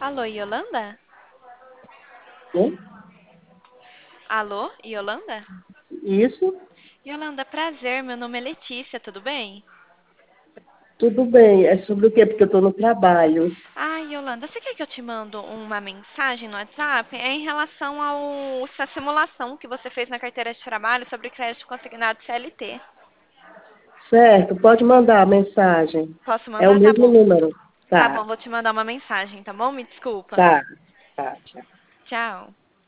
Alô, Yolanda? Né? Alô, Yolanda? Isso, Yolanda, prazer, meu nome é Letícia, tudo bem? tudo bem. É sobre o quê? Porque eu estou no trabalho. Yolanda, você quer que eu te mando uma mensagem no WhatsApp? É em relação ao essa simulação que você fez na carteira de trabalho sobre crédito consignado CLT. Certo, pode mandar a mensagem. Posso É o mandar? Tá mesmo bom. número. Tá Tá, bom, vou te mandar uma mensagem, tá bom? Me desculpa. tá, tá. Tchau. Tchau.